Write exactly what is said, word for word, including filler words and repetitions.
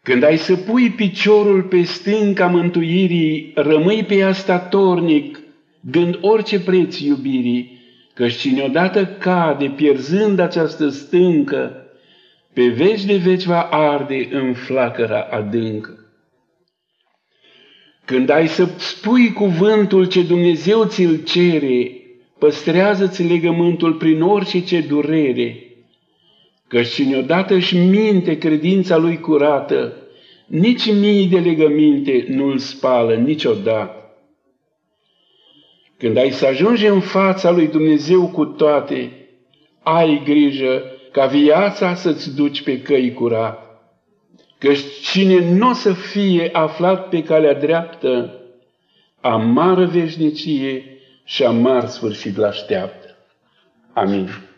Când ai să pui piciorul pe stânca mântuirii, rămâi pe ea statornic, dând orice preț iubirii, căci cine odată cade, pierzând această stâncă, pe veci de veci va arde în flacăra adâncă. Când ai să spui cuvântul ce Dumnezeu ți-l cere, păstrează-ți legământul prin orice ce durere, căci cine odată își minte credința lui curată, nici mii de legăminte nu-l spală niciodată. Când ai să ajungi în fața lui Dumnezeu cu toate, ai grijă ca viața să-ți duci pe căi curate, căci cine nu o să fie aflat pe calea dreaptă, amară veșnicie și amar sfârșit l-așteaptă. Amin.